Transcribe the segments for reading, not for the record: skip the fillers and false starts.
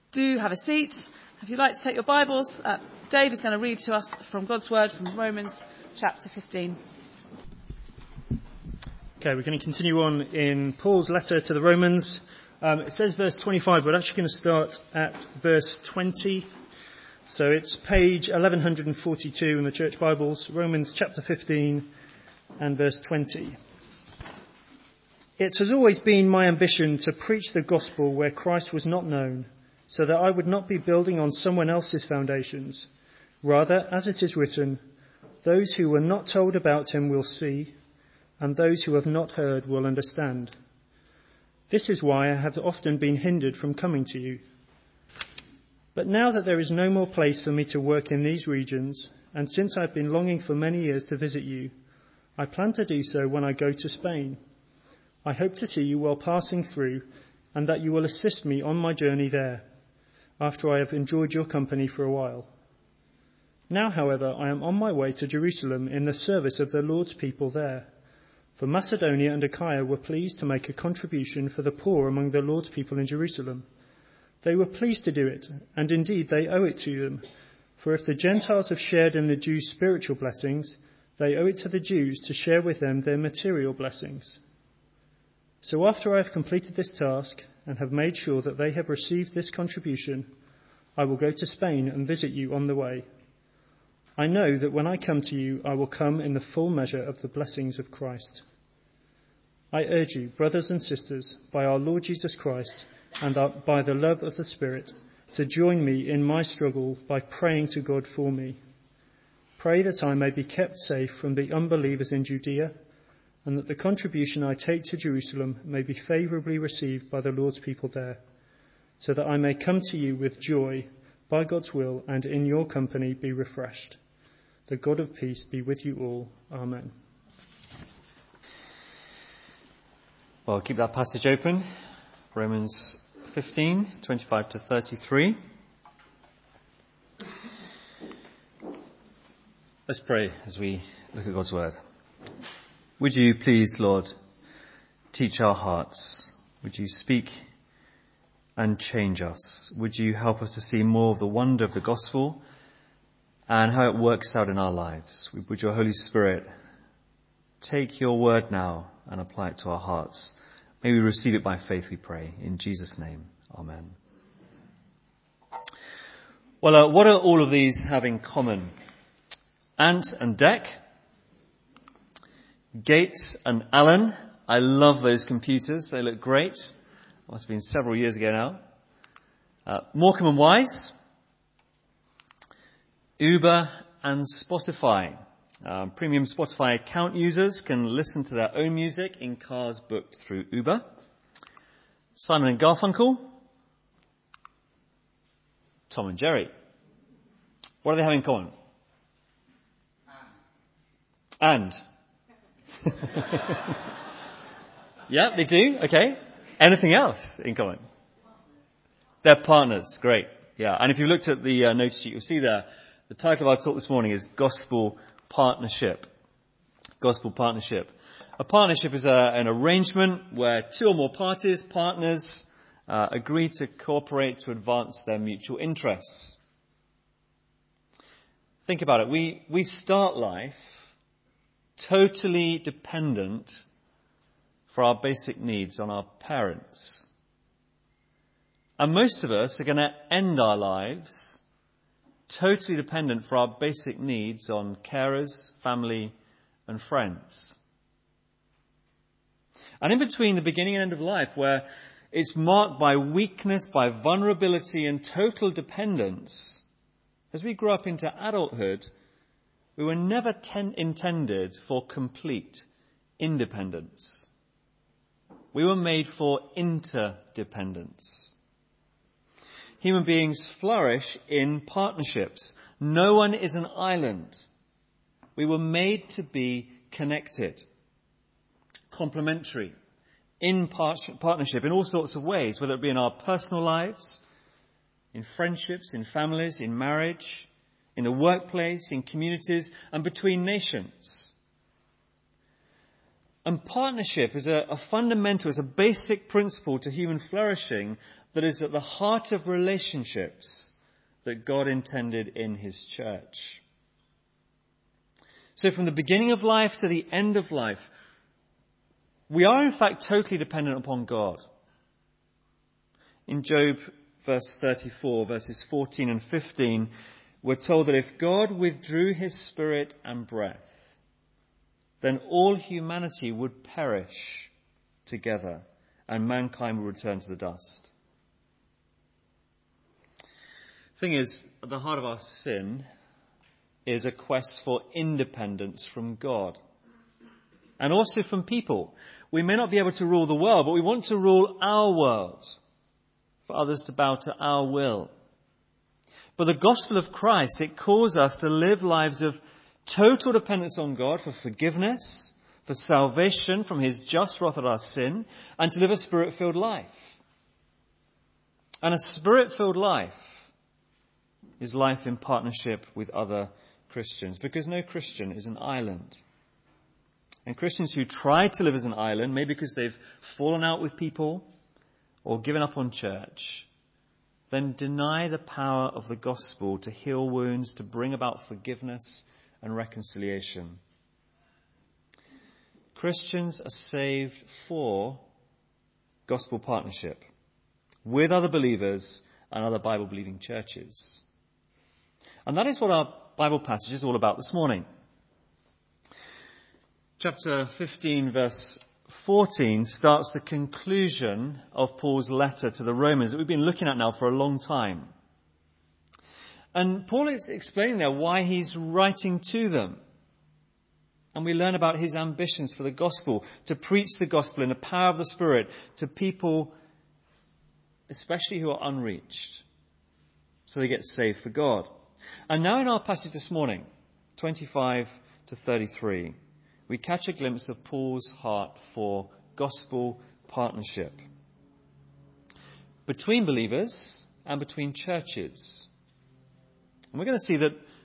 Do have a seat. If you'd like to take your Bibles, Dave is going to read to us from God's Word from Romans chapter 15. Okay, we're going to continue on in Paul's letter to the Romans. It says verse 25, but we're actually going to start at verse 20. So it's page 1142 in the Church Bibles, Romans chapter 15 and verse 20. It has always been my ambition to preach the gospel where Christ was not known, so that I would not be building on someone else's foundations. Rather, as it is written, those who were not told about him will see, and those who have not heard will understand. This is why I have often been hindered from coming to you. But now that there is no more place for me to work in these regions, and since I have been longing for many years to visit you, I plan to do so when I go to Spain. I hope to see you while passing through, and that you will assist me on my journey there, after I have enjoyed your company for a while. Now, however, I am on my way to Jerusalem in the service of the Lord's people there. For Macedonia and Achaia were pleased to make a contribution for the poor among the Lord's people in Jerusalem. They were pleased to do it, and indeed they owe it to them. For if the Gentiles have shared in the Jews' spiritual blessings, they owe it to the Jews to share with them their material blessings. So after I have completed this task and have made sure that they have received this contribution, I will go to Spain and visit you on the way. I know that when I come to you, I will come in the full measure of the blessings of Christ. I urge you, brothers and sisters, by our Lord Jesus Christ and by the love of the Spirit, to join me in my struggle by praying to God for me. Pray that I may be kept safe from the unbelievers in Judea, and that the contribution I take to Jerusalem may be favourably received by the Lord's people there, so that I may come to you with joy, by God's will, and in your company be refreshed. The God of peace be with you all. Amen. Well, keep that passage open. Romans 15, 25 to 33. Let's pray as we look at God's word. Would you please, Lord, teach our hearts? Would you speak and change us? Would you help us to see more of the wonder of the gospel and how it works out in our lives? Would your Holy Spirit take your word now and apply it to our hearts? May we receive it by faith, we pray. In Jesus' name, amen. Well, what do all of these have in common? Ant and Dec, Gates and Allen. I love those computers. They look great. Must have been several years ago now. Morecambe and Wise, Uber and Spotify. Premium Spotify account users can listen to their own music in cars booked through Uber. Simon and Garfunkel, Tom and Jerry. What do they have in common? And. Yeah, they do. Okay. Anything else in common? They're partners. Great. Yeah. And if you looked at the notice sheet, you'll see there, the title of our talk this morning is Gospel Partnership. Gospel Partnership. A partnership is an arrangement where two or more parties, partners, agree to cooperate to advance their mutual interests. Think about it. We start life totally dependent for our basic needs on our parents. And most of us are going to end our lives totally dependent for our basic needs on carers, family, and friends. And in between the beginning and end of life, where it's marked by weakness, by vulnerability, and total dependence, as we grow up into adulthood, we were never intended for complete independence. We were made for interdependence. Human beings flourish in partnerships. No one is an island. We were made to be connected, complementary, in partnership in all sorts of ways, whether it be in our personal lives, in friendships, in families, in marriage, in the workplace, in communities, and between nations. And partnership is a fundamental, is a basic principle to human flourishing, that is at the heart of relationships that God intended in his church. So from the beginning of life to the end of life, we are in fact totally dependent upon God. In Job verse 34, verses 14 and 15, we're told that if God withdrew his spirit and breath, then all humanity would perish together and mankind would return to the dust. The thing is, at the heart of our sin is a quest for independence from God and also from people. We may not be able to rule the world, but we want to rule our world, for others to bow to our will. But the gospel of Christ, it calls us to live lives of total dependence on God for forgiveness, for salvation from his just wrath at our sin, and to live a spirit-filled life. And a spirit-filled life is life in partnership with other Christians, because no Christian is an island. And Christians who try to live as an island, maybe because they've fallen out with people or given up on church, then deny the power of the gospel to heal wounds, to bring about forgiveness and reconciliation. Christians are saved for gospel partnership with other believers and other Bible-believing churches. And that is what our Bible passage is all about this morning. Chapter 15, verse 14 starts the conclusion of Paul's letter to the Romans that we've been looking at now for a long time. And Paul is explaining there why he's writing to them. And we learn about his ambitions for the gospel, to preach the gospel in the power of the Spirit to people, especially who are unreached, so they get saved for God. And now in our passage this morning, 25 to 33, we catch a glimpse of Paul's heart for gospel partnership between believers and between churches. And we're going to see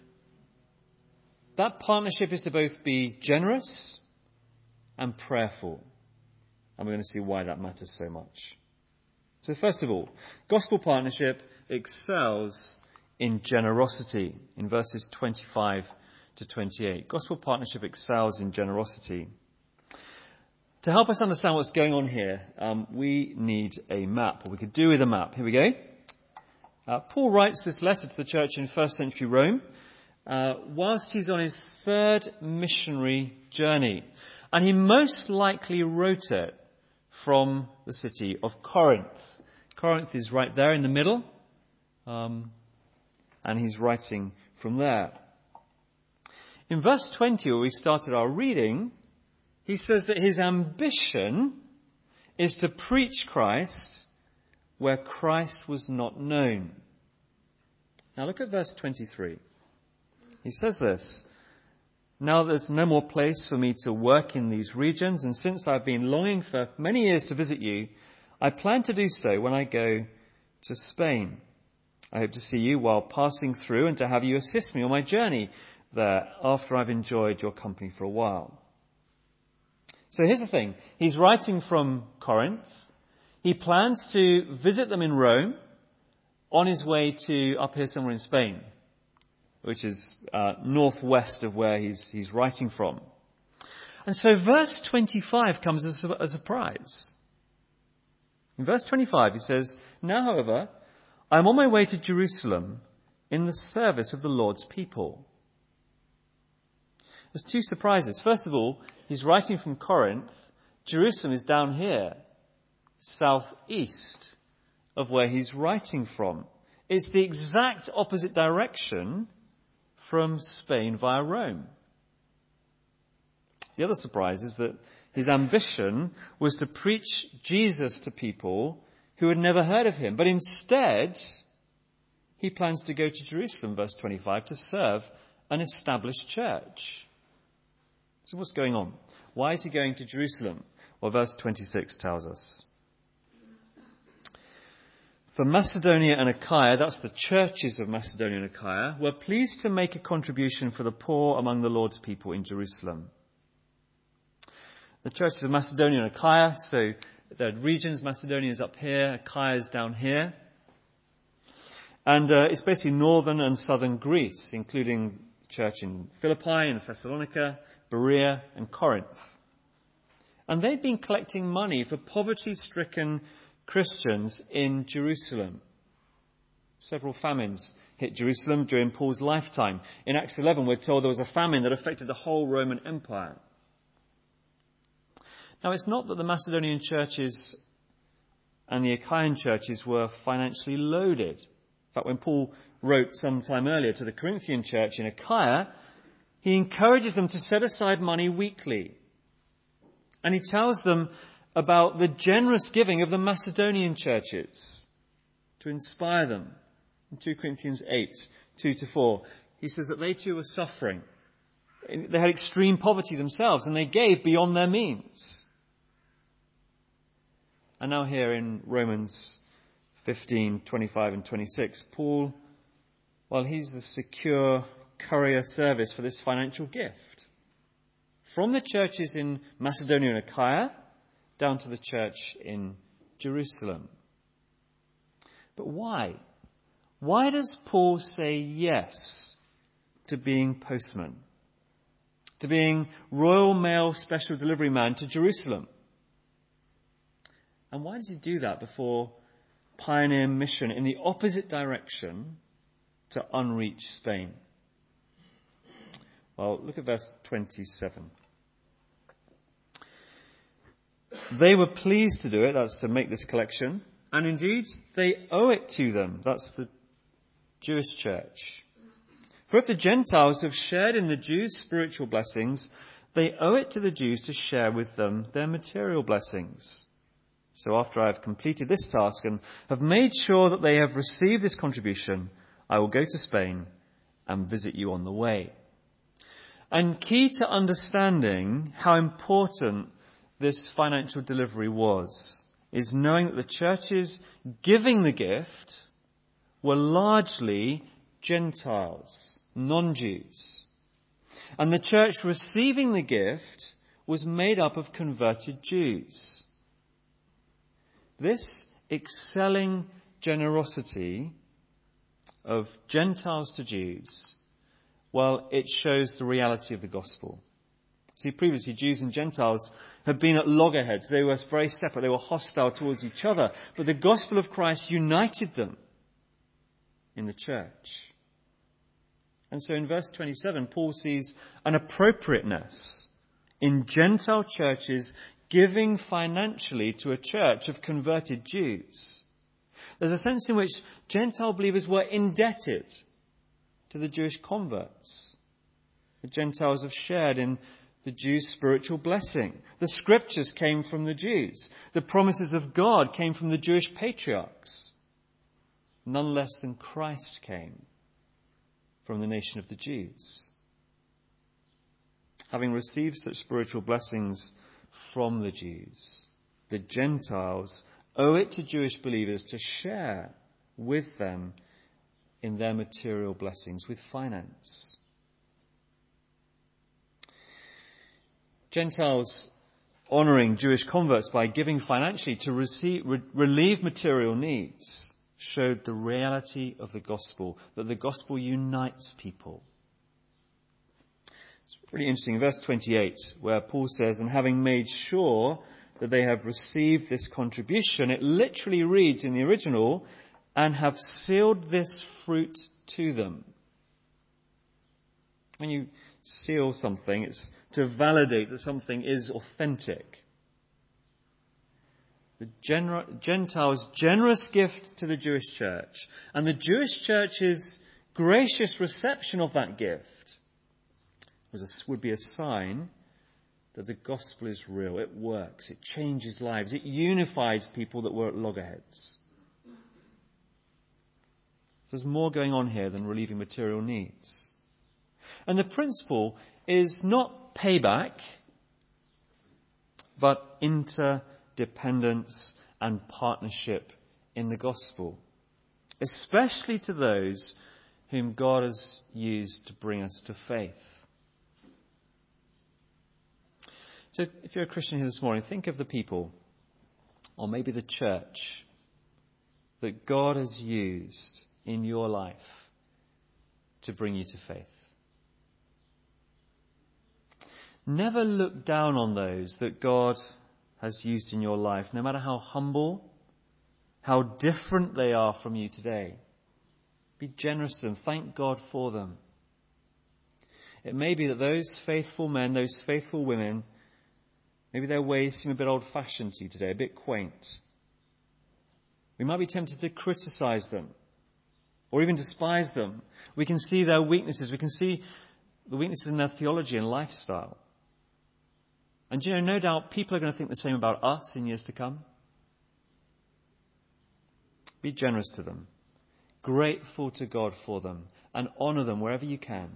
that partnership is to both be generous and prayerful. And we're going to see why that matters so much. So first of all, gospel partnership excels in generosity in verses 25 to 28. Gospel partnership excels in generosity. To help us understand what's going on here, we need a map, or we could do with a map. Here we go. Paul writes this letter to the church in first century Rome whilst he's on his third missionary journey. And he most likely wrote it from the city of Corinth. Corinth is right there in the middle, and he's writing from there. In verse 20, where we started our reading, he says that his ambition is to preach Christ where Christ was not known. Now look at verse 23. He says this, "Now there's no more place for me to work in these regions, and since I've been longing for many years to visit you, I plan to do so when I go to Spain. I hope to see you while passing through and to have you assist me on my journey there after I've enjoyed your company for a while." So here's the thing. He's writing from Corinth. He plans to visit them in Rome on his way to up here somewhere in Spain, which is northwest of where he's writing from. And so verse 25 comes as a surprise. In verse 25 he says, "Now, however, I'm on my way to Jerusalem in the service of the Lord's people." There's two surprises. First of all, he's writing from Corinth. Jerusalem is down here, southeast of where he's writing from. It's the exact opposite direction from Spain via Rome. The other surprise is that his ambition was to preach Jesus to people who had never heard of him. But instead, he plans to go to Jerusalem, verse 25, to serve an established church. So what's going on? Why is he going to Jerusalem? Well, verse 26 tells us. "For Macedonia and Achaia," that's the churches of Macedonia and Achaia, "were pleased to make a contribution for the poor among the Lord's people in Jerusalem." The churches of Macedonia and Achaia, so There are regions. Macedonia is up here, Achaia is down here. And it's basically northern and southern Greece, including the church in Philippi and Thessalonica, Berea and Corinth. And they'd been collecting money for poverty-stricken Christians in Jerusalem. Several famines hit Jerusalem during Paul's lifetime. In Acts 11, we're told there was a famine that affected the whole Roman Empire. Now, it's not that the Macedonian churches and the Achaean churches were financially loaded. In fact, when Paul wrote some time earlier to the Corinthian church in Achaia, he encourages them to set aside money weekly. And he tells them about the generous giving of the Macedonian churches to inspire them. In 2 Corinthians 8, 2-4, he says that they too were suffering. They had extreme poverty themselves, and they gave beyond their means. And now here in Romans 15, 25 and 26, Paul, well, he's the secure courier service for this financial gift. From the churches in Macedonia and Achaia down to the church in Jerusalem. But why? Why does Paul say yes to being postman? To being Royal Mail Special Delivery Man to Jerusalem? And why does he do that before pioneer mission in the opposite direction to unreached Spain? Well, look at verse 27. They were pleased to do it, that's to make this collection, and indeed they owe it to them, that's the Jewish church. For if the Gentiles have shared in the Jews' spiritual blessings, they owe it to the Jews to share with them their material blessings. So after I have completed this task and have made sure that they have received this contribution, I will go to Spain and visit you on the way. And key to understanding how important this financial delivery was is knowing that the churches giving the gift were largely Gentiles, non-Jews. And the church receiving the gift was made up of converted Jews. This excelling generosity of Gentiles to Jews, well, it shows the reality of the gospel. See, previously Jews and Gentiles had been at loggerheads. They were very separate. They were hostile towards each other. But the gospel of Christ united them in the church. And so in verse 27, Paul sees an appropriateness in Gentile churches giving financially to a church of converted Jews. There's a sense in which Gentile believers were indebted to the Jewish converts. The Gentiles have shared in the Jews' spiritual blessing. The scriptures came from the Jews. The promises of God came from the Jewish patriarchs. None less than Christ came from the nation of the Jews. Having received such spiritual blessings from the Jews, the Gentiles owe it to Jewish believers to share with them in their material blessings with finance. Gentiles honouring Jewish converts by giving financially to relieve material needs showed the reality of the gospel, that the gospel unites people. It's really interesting in verse 28 where Paul says, and having made sure that they have received this contribution, it literally reads in the original, and have sealed this fruit to them. When you seal something, it's to validate that something is authentic. The Gentiles' generous gift to the Jewish church and the Jewish church's gracious reception of that gift would be a sign that the gospel is real. It works. It changes lives. It unifies people that were at loggerheads. There's more going on here than relieving material needs. And the principle is not payback, but interdependence and partnership in the gospel, especially to those whom God has used to bring us to faith. So if you're a Christian here this morning, think of the people or maybe the church that God has used in your life to bring you to faith. Never look down on those that God has used in your life, no matter how humble, how different they are from you today. Be generous to them. Thank God for them. It may be that those faithful men, those faithful women, maybe their ways seem a bit old-fashioned to you today, a bit quaint. We might be tempted to criticize them or even despise them. We can see their weaknesses. We can see the weaknesses in their theology and lifestyle. And no doubt people are going to think the same about us in years to come. Be generous to them, grateful to God for them, and honour them wherever you can.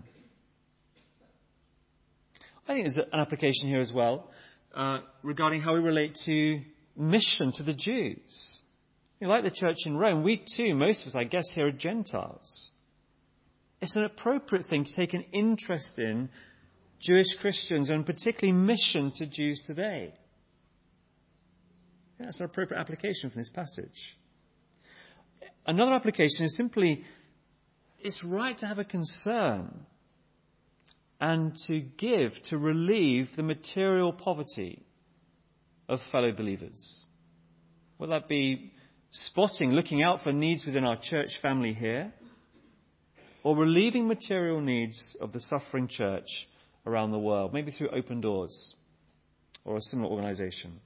I think there's an application here as well regarding how we relate to mission to the Jews. Like the church in Rome, we too, most of us, I guess, here are Gentiles. It's an appropriate thing to take an interest in Jewish Christians and particularly mission to Jews today. That's an appropriate application from this passage. Another application is simply, it's right to have a concern and to give, to relieve the material poverty of fellow believers. Will that be spotting, looking out for needs within our church family here, or relieving material needs of the suffering church around the world, maybe through Open Doors or a similar organisation?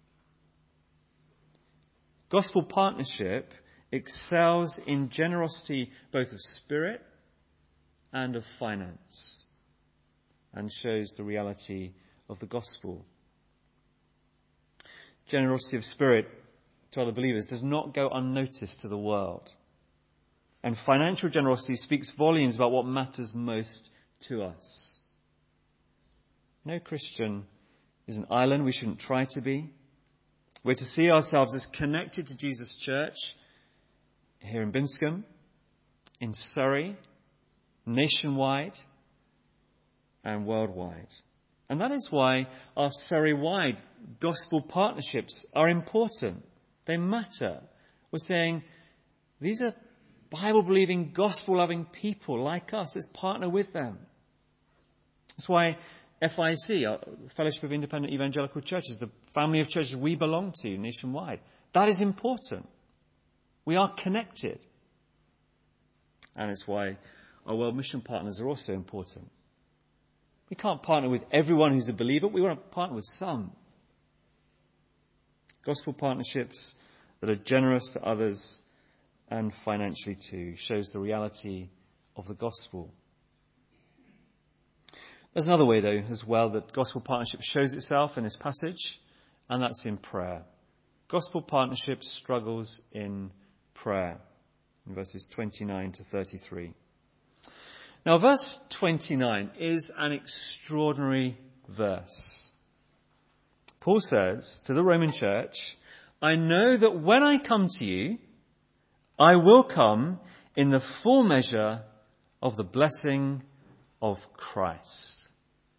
Gospel partnership excels in generosity both of spirit and of finance, and shows the reality of the gospel. Generosity of spirit to other believers does not go unnoticed to the world. And financial generosity speaks volumes about what matters most to us. No Christian is an island. We shouldn't try to be. We're to see ourselves as connected to Jesus' church here in Binscombe, in Surrey, nationwide, and worldwide. And that is why our Surrey-wide gospel partnerships are important. They matter. We're saying these are Bible-believing, gospel-loving people like us. Let's partner with them. That's why FIC, our Fellowship of Independent Evangelical Churches, the family of churches we belong to nationwide, that is important. We are connected. And it's why our World Mission Partners are also important. We can't partner with everyone who's a believer. We want to partner with some. Gospel partnerships that are generous to others and financially too shows the reality of the gospel. There's another way, though, as well, that gospel partnership shows itself in this passage, and that's in prayer. Gospel partnership struggles in prayer, in verses 29 to 33. Now, verse 29 is an extraordinary verse. Paul says to the Roman church, I know that when I come to you, I will come in the full measure of the blessing of Christ.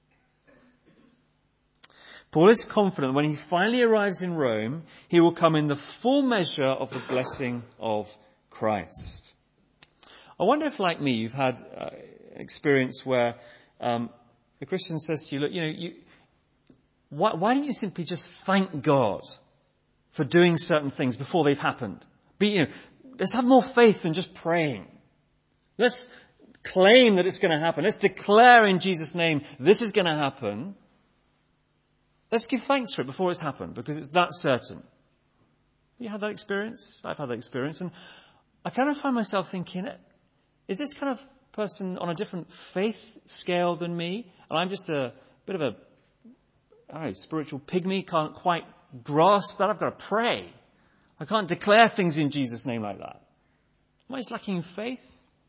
Paul is confident when he finally arrives in Rome, he will come in the full measure of the blessing of Christ. I wonder if, like me, you've had experience where a Christian says to you, look, why don't you simply just thank God for doing certain things before they've happened? Let's have more faith than just praying. Let's claim that it's going to happen. Let's declare in Jesus' name this is going to happen. Let's give thanks for it before it's happened, because it's that certain. You had that experience? I've had that experience. And I kind of find myself thinking, is this kind of person on a different faith scale than me? And I'm just a bit of a spiritual pygmy, can't quite grasp that. I've got to pray. I can't declare things in Jesus' name like that. Am I just lacking in faith?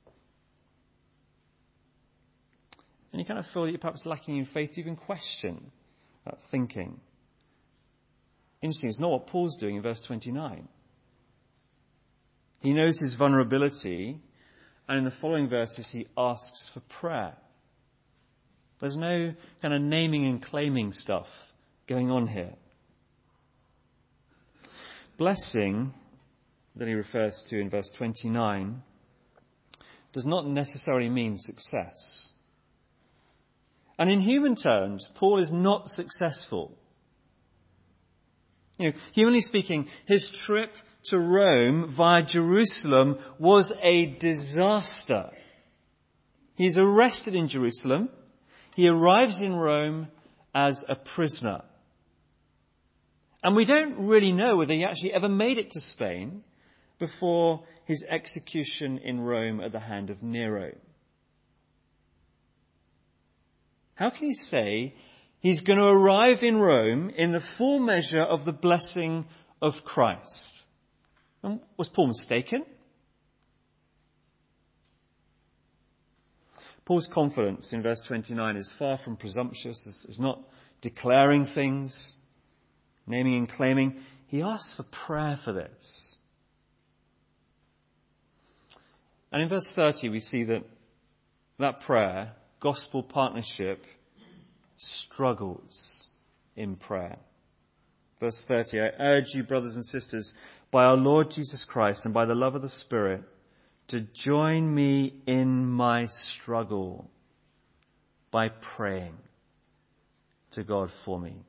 And you kind of feel that you're perhaps lacking in faith to even question that thinking. Interesting, it's not what Paul's doing in verse 29. He knows his vulnerability, and in the following verses he asks for prayer. There's no kind of naming and claiming stuff going on here. blessing that he refers to in verse 29 does not necessarily mean success. And in human terms, Paul is not successful. Humanly speaking, his trip to Rome via Jerusalem was a disaster. He's arrested in Jerusalem. He arrives in Rome as a prisoner. And we don't really know whether he actually ever made it to Spain before his execution in Rome at the hand of Nero. How can he say he's going to arrive in Rome in the full measure of the blessing of Christ? And was Paul mistaken? Paul's confidence in verse 29 is far from presumptuous. It's not declaring things, naming and claiming. He asks for prayer for this. And in verse 30 we see that prayer, gospel partnership, struggles in prayer. Verse 30, I urge you, brothers and sisters, by our Lord Jesus Christ and by the love of the Spirit, to join me in my struggle by praying to God for me.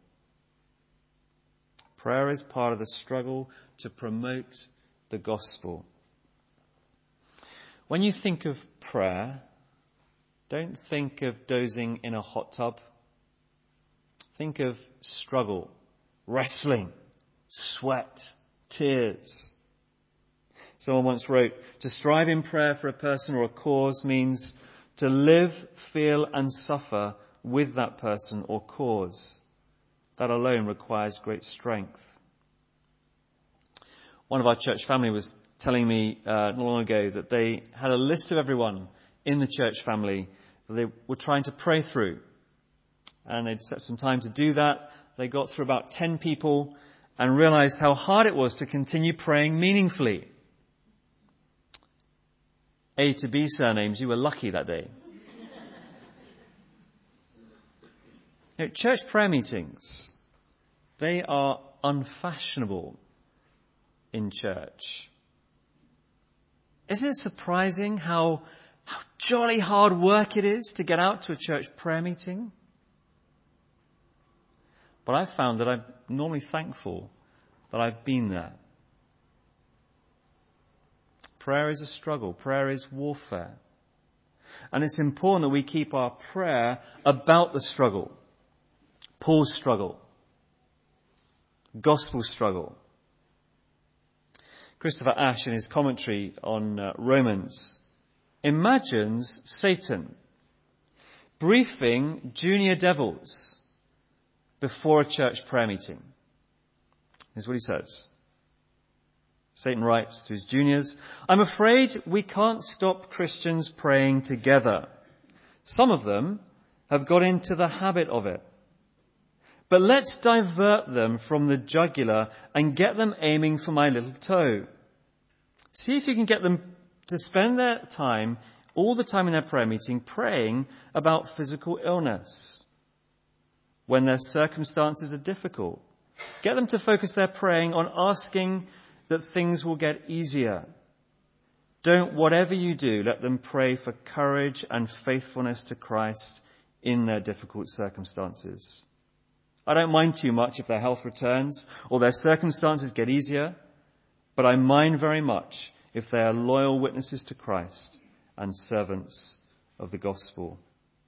Prayer is part of the struggle to promote the gospel. When you think of prayer, don't think of dozing in a hot tub. Think of struggle, wrestling, sweat, tears. Someone once wrote, to strive in prayer for a person or a cause means to live, feel and suffer with that person or cause. That alone requires great strength. One of our church family was telling me not long ago that they had a list of everyone in the church family that they were trying to pray through. And they'd set some time to do that. They got through about 10 people and realized how hard it was to continue praying meaningfully. A to B surnames, you were lucky that day. Church prayer meetings, they are unfashionable in church. Isn't it surprising how jolly hard work it is to get out to a church prayer meeting? But I've found that I'm normally thankful that I've been there. Prayer is a struggle. Prayer is warfare. And it's important that we keep our prayer about the struggle. Paul's struggle. Gospel struggle. Christopher Ash, in his commentary on Romans, imagines Satan briefing junior devils before a church prayer meeting. Here's what he says. Satan writes to his juniors, I'm afraid we can't stop Christians praying together. Some of them have got into the habit of it. But let's divert them from the jugular and get them aiming for my little toe. See if you can get them to spend their time, all the time in their prayer meeting, praying about physical illness when their circumstances are difficult. Get them to focus their praying on asking that things will get easier. Don't, whatever you do, let them pray for courage and faithfulness to Christ in their difficult circumstances. I don't mind too much if their health returns or their circumstances get easier, but I mind very much if they are loyal witnesses to Christ and servants of the gospel.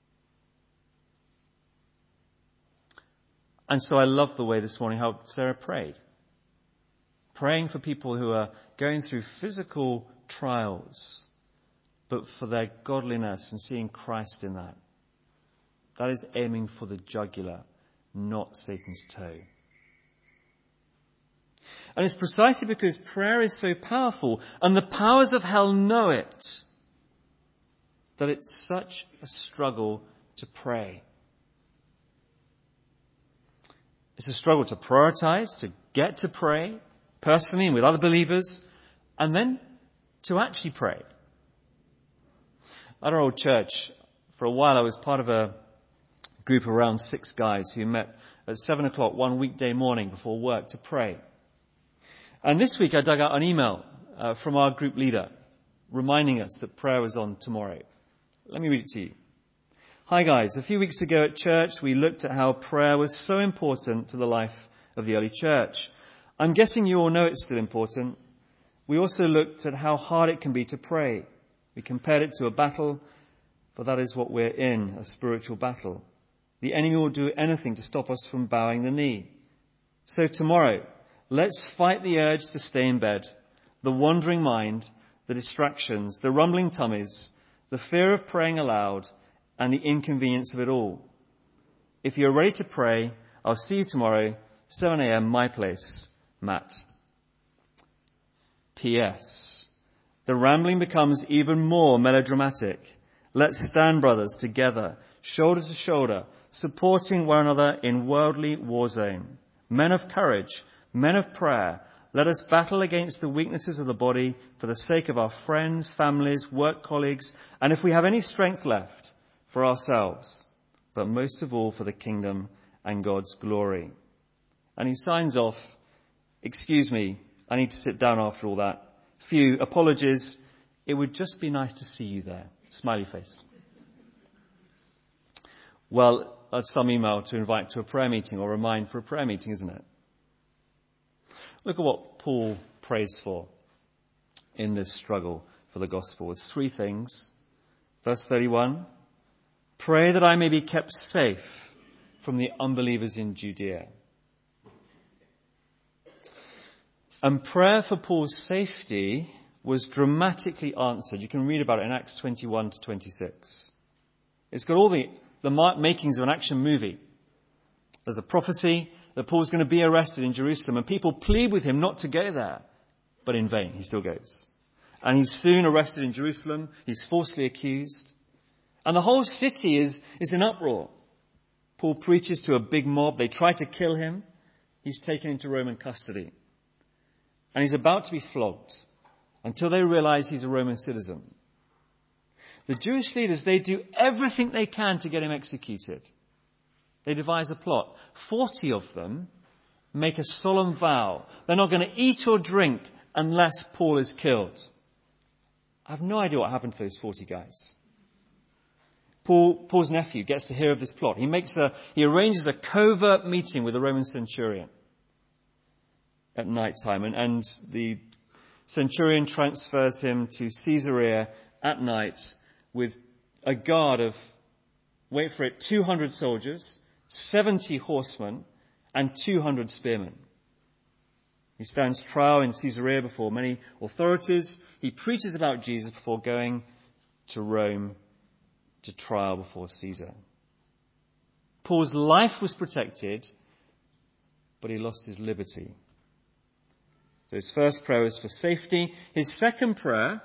And so I love the way this morning how Sarah prayed. Praying for people who are going through physical trials, but for their godliness and seeing Christ in that. That is aiming for the jugular, not Satan's toe. And it's precisely because prayer is so powerful and the powers of hell know it, that it's such a struggle to pray. It's a struggle to prioritize, to get to pray personally and with other believers, and then to actually pray. At our old church, for a while I was part of a group of around 6 guys who met at 7 o'clock one weekday morning before work to pray. And this week I dug out an email from our group leader reminding us that prayer was on tomorrow. Let me read it to you. Hi guys, a few weeks ago at church we looked at how prayer was so important to the life of the early church. I'm guessing you all know it's still important. We also looked at how hard it can be to pray. We compared it to a battle, for that is what we're in, a spiritual battle. The enemy will do anything to stop us from bowing the knee. So tomorrow, let's fight the urge to stay in bed, the wandering mind, the distractions, the rumbling tummies, the fear of praying aloud, and the inconvenience of it all. If you're ready to pray, I'll see you tomorrow, 7 a.m. my place, Matt. P.S. The rambling becomes even more melodramatic. Let's stand, brothers, together, shoulder to shoulder, supporting one another in worldly war zone. Men of courage, men of prayer, let us battle against the weaknesses of the body for the sake of our friends, families, work colleagues, and if we have any strength left, for ourselves, but most of all for the kingdom and God's glory. And he signs off, excuse me, I need to sit down after all that. Few apologies. It would just be nice to see you there. Smiley face. Well, that's some email to invite to a prayer meeting or remind for a prayer meeting, isn't it? Look at what Paul prays for in this struggle for the gospel. It's three things. Verse 31, pray that I may be kept safe from the unbelievers in Judea. And prayer for Paul's safety was dramatically answered. You can read about it in Acts 21 to 26. It's got all the makings of an action movie. There's a prophecy that Paul's going to be arrested in Jerusalem, and people plead with him not to go there. But in vain, he still goes. And he's soon arrested in Jerusalem. He's falsely accused. And the whole city is in uproar. Paul preaches to a big mob. They try to kill him. He's taken into Roman custody. And he's about to be flogged until they realize he's a Roman citizen. The Jewish leaders, they do everything they can to get him executed. They devise a plot. 40 of them make a solemn vow. They're not going to eat or drink unless Paul is killed. I have no idea what happened to those 40 guys. Paul's nephew gets to hear of this plot. He arranges a covert meeting with a Roman centurion at night time, and the centurion transfers him to Caesarea at night with a guard of, wait for it, 200 soldiers, 70 horsemen, and 200 spearmen. He stands trial in Caesarea before many authorities. He preaches about Jesus before going to Rome to trial before Caesar. Paul's life was protected, but he lost his liberty. So his first prayer was for safety. His second prayer,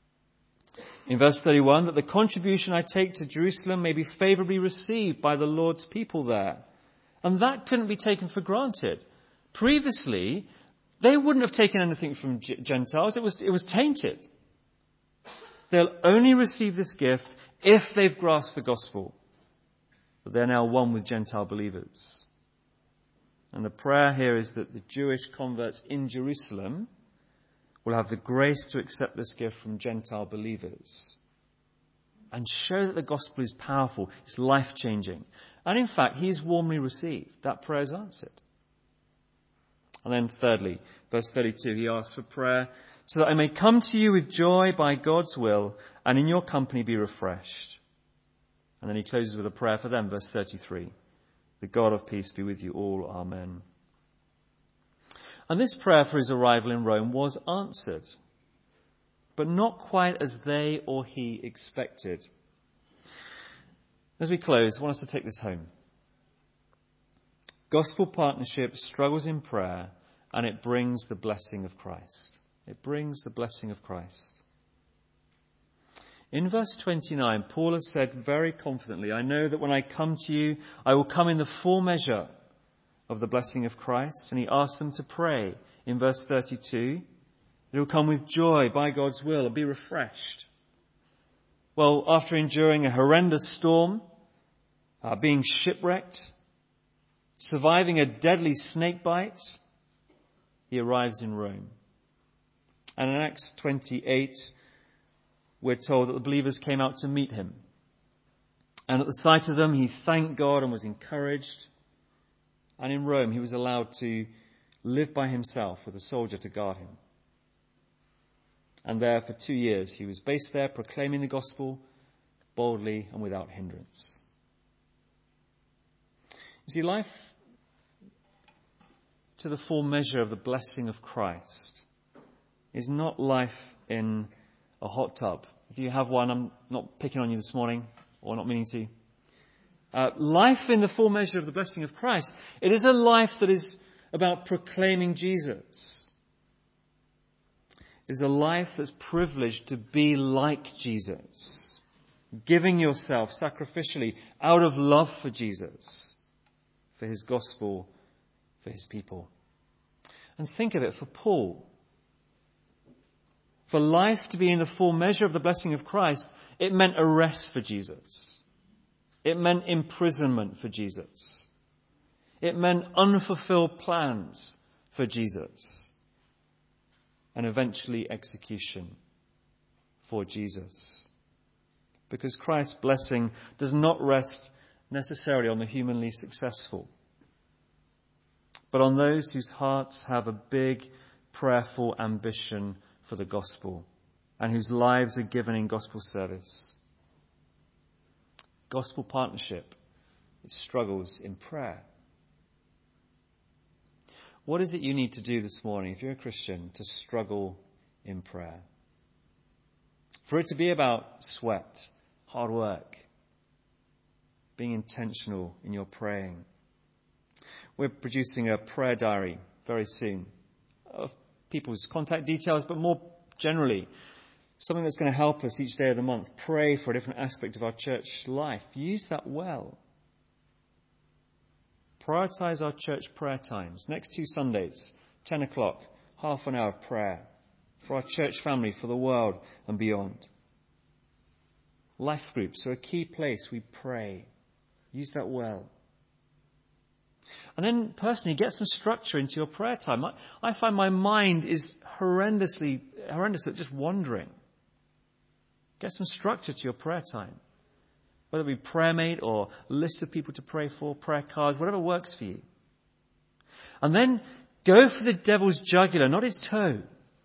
in verse 31, that the contribution I take to Jerusalem may be favorably received by the Lord's people there. And that couldn't be taken for granted. Previously, they wouldn't have taken anything from Gentiles. It was tainted. They'll only receive this gift if they've grasped the gospel. But they're now one with Gentile believers. And the prayer here is that the Jewish converts in Jerusalem will have the grace to accept this gift from Gentile believers and show that the gospel is powerful, it's life-changing. And in fact, he is warmly received. That prayer is answered. And then thirdly, verse 32, he asks for prayer so that I may come to you with joy by God's will and in your company be refreshed. And then he closes with a prayer for them, verse 33. The God of peace be with you all. Amen. And this prayer for his arrival in Rome was answered, but not quite as they or he expected. As we close, I want us to take this home. Gospel partnership struggles in prayer, and it brings the blessing of Christ. It brings the blessing of Christ. In verse 29, Paul has said very confidently, I know that when I come to you, I will come in the full measure of the blessing of Christ. And he asks them to pray in verse 32. It will come with joy by God's will and be refreshed. Well, after enduring a horrendous storm, being shipwrecked, surviving a deadly snake bite, he arrives in Rome. And in Acts 28, we're told that the believers came out to meet him. And at the sight of them, he thanked God and was encouraged. And in Rome, he was allowed to live by himself with a soldier to guard him. And there for 2 years, he was based there, proclaiming the gospel boldly and without hindrance. You see, life to the full measure of the blessing of Christ is not life in a hot tub. If you have one, I'm not picking on you this morning, or not meaning to. Life in the full measure of the blessing of Christ, it is a life that is about proclaiming Jesus. It is a life that's privileged to be like Jesus, giving yourself sacrificially out of love for Jesus, for his gospel, for his people. And think of it, for Paul, for life to be in the full measure of the blessing of Christ, it meant arrest for Jesus. It meant imprisonment for Jesus. It meant unfulfilled plans for Jesus. And eventually execution for Jesus. Because Christ's blessing does not rest necessarily on the humanly successful, but on those whose hearts have a big, prayerful ambition for the gospel and whose lives are given in gospel service. Gospel partnership, it struggles in prayer. What is it you need to do this morning, if you're a Christian, to struggle in prayer? For it to be about sweat, hard work, being intentional in your praying. We're producing a prayer diary very soon of people's contact details, but more generally, something that's going to help us each day of the month pray for a different aspect of our church life. Use that well. Prioritize our church prayer times. Next 2 Sundays, 10 o'clock, half an hour of prayer for our church family, for the world and beyond. Life groups are a key place we pray. Use that well. And then personally, get some structure into your prayer time. I find my mind is horrendous at just wandering. Get some structure to your prayer time. Whether it be prayer mate or a list of people to pray for, prayer cards, whatever works for you. And then go for the devil's jugular, not his toe.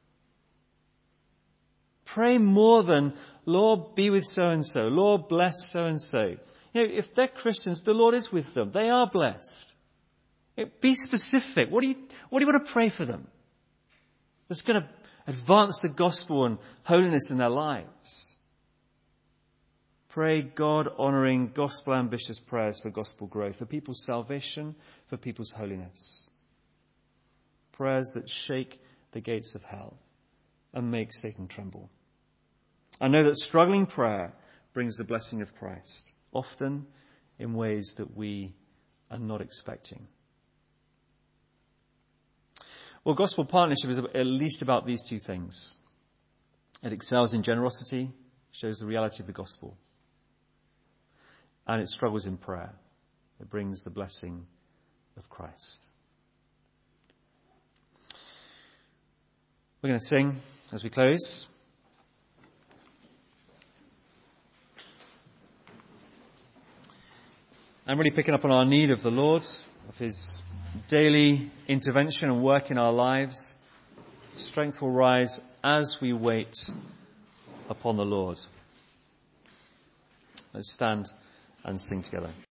Pray more than, Lord, be with so-and-so. Lord, bless so-and-so. You know, if they're Christians, the Lord is with them. They are blessed. Be specific. What do you want to pray for them? That's going to advance the gospel and holiness in their lives. Pray God-honouring, gospel-ambitious prayers for gospel growth, for people's salvation, for people's holiness. Prayers that shake the gates of hell and make Satan tremble. I know that struggling prayer brings the blessing of Christ, often in ways that we are not expecting. Well, gospel partnership is at least about these 2 things. It excels in generosity, shows the reality of the gospel. And it struggles in prayer. It brings the blessing of Christ. We're going to sing as we close. I'm really picking up on our need of the Lord, of his daily intervention and work in our lives. Strength will rise as we wait upon the Lord. Let's stand and sing together.